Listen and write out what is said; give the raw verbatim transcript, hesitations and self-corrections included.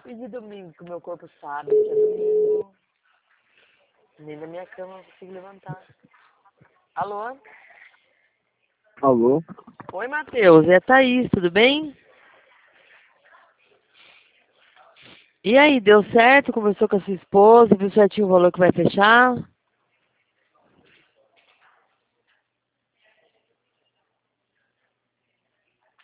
E de domingo, que o meu corpo sabe que é domingo. Nem da minha cama eu consigo levantar. Alô? Alô? Oi, Matheus. É a Thaís, tudo bem? E aí, deu certo? Conversou com a sua esposa? Viu certinho o valor que vai fechar?